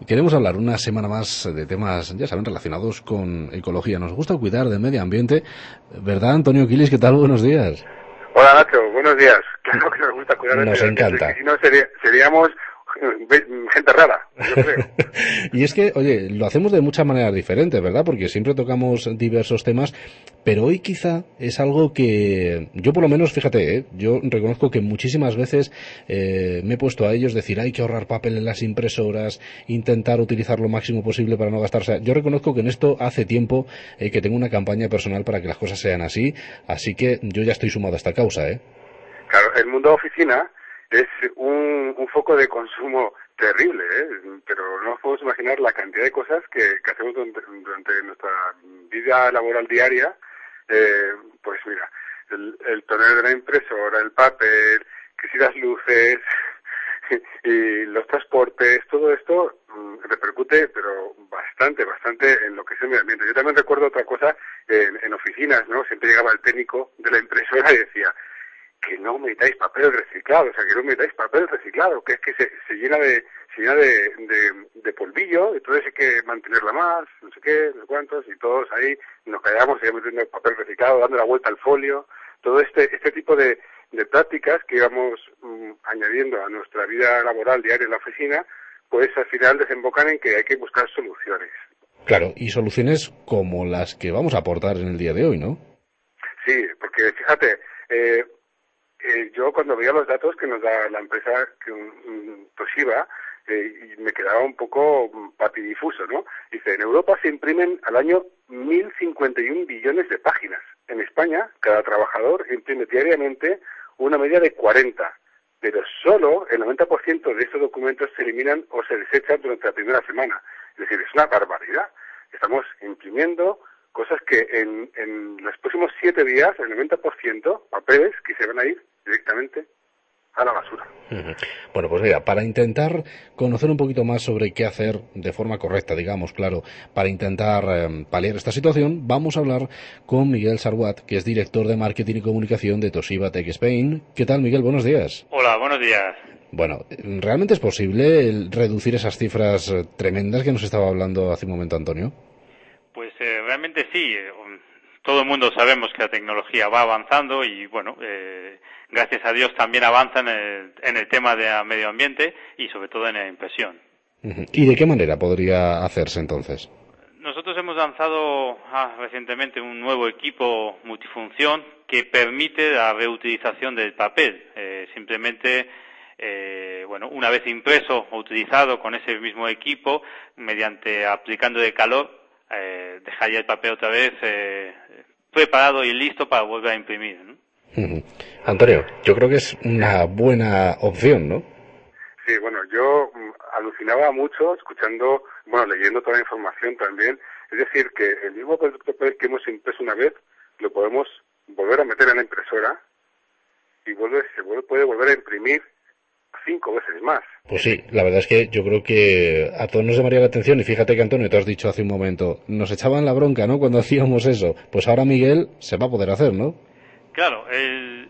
queremos hablar una semana más de temas, ya saben, relacionados con ecología. Nos gusta cuidar del medio ambiente, ¿verdad, Antonio Quilis? ¿Qué tal? Buenos días. Hola, Nacho. Buenos días. Claro que nos gusta cuidar del medio ambiente. Nos encanta. Que si no seríamos gente rara, yo creo. Y es que, oye, lo hacemos de muchas maneras diferentes, ¿verdad? Porque siempre tocamos diversos temas, pero hoy quizá es algo que yo por lo menos, fíjate, yo reconozco que muchísimas veces me he puesto a ellos decir hay que ahorrar papel en las impresoras, intentar utilizar lo máximo posible para no gastar. O sea, yo reconozco que en esto hace tiempo que tengo una campaña personal para que las cosas sean así que yo ya estoy sumado a esta causa, ¿eh? Claro, el mundo oficina es un foco de consumo terrible, pero no nos podemos imaginar la cantidad de cosas que hacemos durante nuestra vida laboral diaria. Pues mira, el tonel de la impresora, el papel, que si las luces y los transportes, todo esto repercute, pero bastante en lo que es el medio ambiente. Yo también recuerdo otra cosa en oficinas, ¿no? Siempre llegaba el técnico de la impresora y decía que no metáis papel reciclado, que es que se llena de polvillo, entonces hay que mantenerla más, no sé qué, no sé cuántos, y todos ahí nos callamos, seguimos metiendo el papel reciclado, dando la vuelta al folio, todo este tipo de prácticas que íbamos añadiendo a nuestra vida laboral diaria en la oficina, pues al final desembocan en que hay que buscar soluciones. Claro, y soluciones como las que vamos a aportar en el día de hoy, ¿no? Sí, porque fíjate, yo cuando veía los datos que nos da la empresa Toshiba, y me quedaba un poco patidifuso, ¿no? Dice, en Europa se imprimen al año 1.051 billones de páginas. En España, cada trabajador imprime diariamente una media de 40, pero solo el 90% de estos documentos se eliminan o se desechan durante la primera semana. Es decir, es una barbaridad. Estamos imprimiendo cosas que en los próximos 7 días, el 90%, papeles que se van a ir directamente a la basura. Bueno, pues mira, para intentar conocer un poquito más sobre qué hacer de forma correcta, digamos, claro, para intentar paliar esta situación, vamos a hablar con Miguel Sarwat, que es director de Marketing y Comunicación de Toshiba Tech Spain. ¿Qué tal, Miguel? Buenos días. Hola, buenos días. Bueno, ¿realmente es posible reducir esas cifras tremendas que nos estaba hablando hace un momento Antonio? Pues realmente sí. Todo el mundo sabemos que la tecnología va avanzando y, bueno, gracias a Dios también avanza en el tema de medio ambiente y sobre todo en la impresión. ¿Y de qué manera podría hacerse entonces? Nosotros hemos lanzado recientemente un nuevo equipo multifunción que permite la reutilización del papel. Simplemente, una vez impreso o utilizado con ese mismo equipo, mediante aplicando de calor, dejar ya el papel otra vez preparado y listo para volver a imprimir, ¿no? Antonio, yo creo que es una buena opción, ¿no? Sí, bueno, yo alucinaba mucho leyendo toda la información también. Es decir, que el mismo producto que hemos impreso una vez lo podemos volver a meter en la impresora y puede volver a imprimir 5 veces más. Pues sí, la verdad es que yo creo que a todos nos llamaría la atención y fíjate que Antonio, te has dicho hace un momento, nos echaban la bronca, ¿no?, cuando hacíamos eso. Pues ahora Miguel se va a poder hacer, ¿no? Claro, es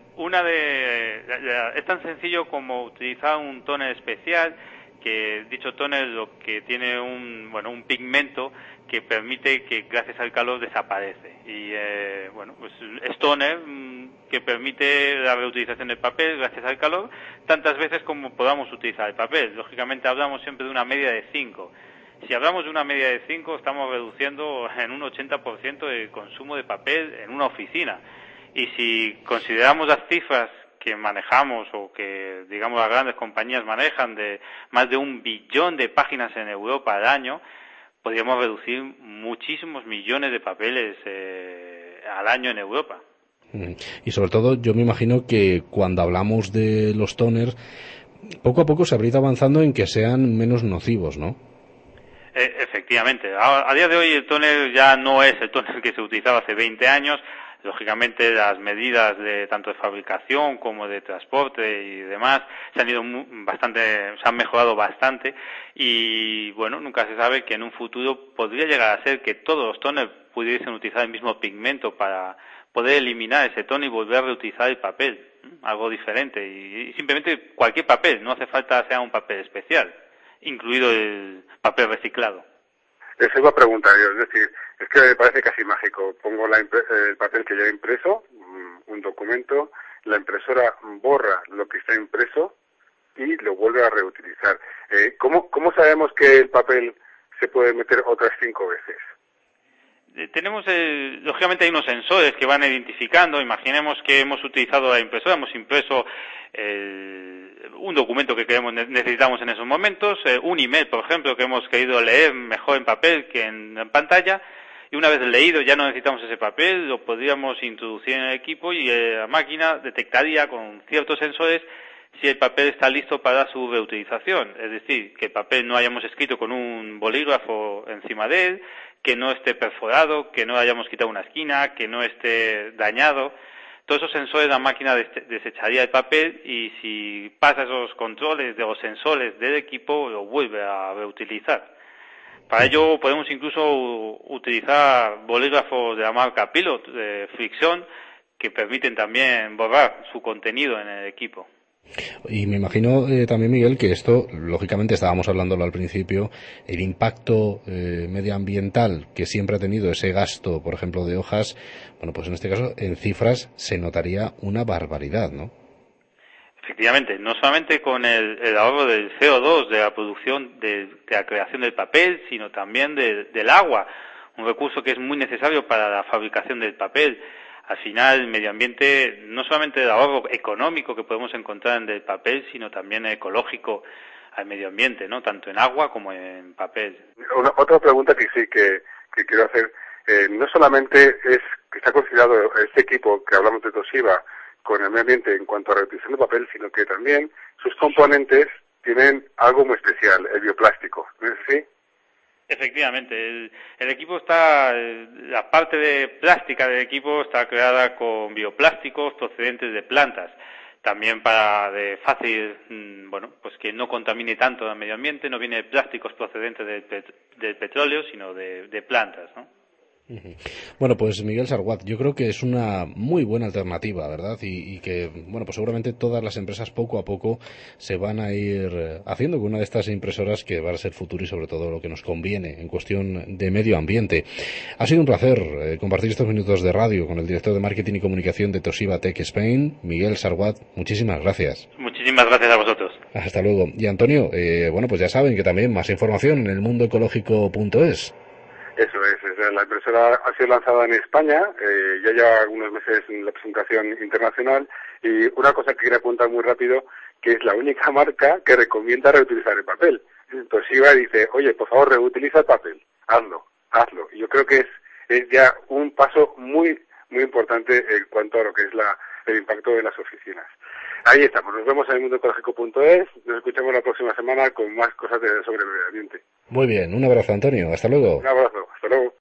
tan sencillo como utilizar un tóner especial, que dicho tóner lo que tiene un pigmento que permite que gracias al calor desaparece. Y pues es tóner que permite la reutilización del papel gracias al calor tantas veces como podamos utilizar el papel. Lógicamente hablamos siempre de una media de 5. Si hablamos de una media de 5, estamos reduciendo en un 80% el consumo de papel en una oficina. Y si consideramos las cifras que manejamos o que, digamos, las grandes compañías manejan de más de 1 billón de páginas en Europa al año, podríamos reducir muchísimos millones de papeles al año en Europa. Y sobre todo, yo me imagino que cuando hablamos de los toners, poco a poco se habría ido avanzando en que sean menos nocivos, ¿no? Efectivamente. A día de hoy el tóner ya no es el tóner que se utilizaba hace 20 años. Lógicamente las medidas de tanto de fabricación como de transporte y demás se han mejorado bastante y nunca se sabe que en un futuro podría llegar a ser que todos los tóners pudiesen utilizar el mismo pigmento para poder eliminar ese tono y volver a reutilizar el papel, algo diferente y simplemente cualquier papel, no hace falta sea un papel especial. incluido el papel reciclado. Eso iba a preguntar yo, es decir, es que me parece casi mágico. Pongo el papel que ya he impreso, un documento, la impresora borra lo que está impreso y lo vuelve a reutilizar. ¿Cómo sabemos que el papel se puede meter otras 5 veces? Tenemos, lógicamente hay unos sensores que van identificando. Imaginemos que hemos utilizado la impresora, hemos impreso un documento que necesitamos en esos momentos, un email, por ejemplo, que hemos querido leer mejor en papel que en pantalla, y una vez leído ya no necesitamos ese papel, lo podríamos introducir en el equipo y la máquina detectaría con ciertos sensores si el papel está listo para su reutilización, es decir, que el papel no hayamos escrito con un bolígrafo encima de él, que no esté perforado, que no hayamos quitado una esquina, que no esté dañado. Todos esos sensores la máquina desecharía el papel y si pasa esos controles de los sensores del equipo lo vuelve a reutilizar. Para ello podemos incluso utilizar bolígrafos de la marca Pilot de fricción que permiten también borrar su contenido en el equipo. Y me imagino también, Miguel, que esto, lógicamente estábamos hablándolo al principio, el impacto medioambiental que siempre ha tenido ese gasto, por ejemplo, de hojas, bueno, pues en este caso, en cifras, se notaría una barbaridad, ¿no? Efectivamente, no solamente con el ahorro del CO2, de la producción, de la creación del papel, sino también del agua, un recurso que es muy necesario para la fabricación del papel. Al final, el medio ambiente, no solamente el ahorro económico que podemos encontrar en el papel, sino también ecológico al medio ambiente, ¿no? Tanto en agua como en papel. Otra pregunta que sí que quiero hacer, no solamente es que está considerado este equipo que hablamos de Toshiba con el medio ambiente en cuanto a reutilización de papel, sino que también sus componentes tienen algo muy especial, el bioplástico, ¿no es así? Efectivamente, el equipo está, la parte de plástica del equipo está creada con bioplásticos procedentes de plantas, también para de fácil, bueno, pues que no contamine tanto el medio ambiente, no viene de plásticos procedentes del petróleo, sino de plantas, ¿no? Bueno, pues Miguel Sarguat, yo creo que es una muy buena alternativa, ¿verdad? Y que, bueno, pues seguramente todas las empresas poco a poco se van a ir haciendo con una de estas impresoras que va a ser futuro y sobre todo lo que nos conviene en cuestión de medio ambiente. Ha sido un placer compartir estos minutos de radio con el director de Marketing y Comunicación de Toshiba Tech Spain, Miguel Sarguat. Muchísimas gracias. Muchísimas gracias a vosotros. Hasta luego. Y Antonio, bueno, pues ya saben que también más información en elmundoecológico.es. Eso es, la impresora ha sido lanzada en España, ya lleva algunos meses en la presentación internacional y una cosa que quería apuntar muy rápido, que es la única marca que recomienda reutilizar el papel. Toshiba dice, oye, por favor, reutiliza el papel, hazlo. Y yo creo que es ya un paso muy importante en cuanto a lo que es el impacto de las oficinas. Ahí estamos, nos vemos en elmundoecológico.es, nos escuchamos la próxima semana con más cosas sobre el medio ambiente. Muy bien, un abrazo, Antonio, hasta luego. Un abrazo, hasta luego.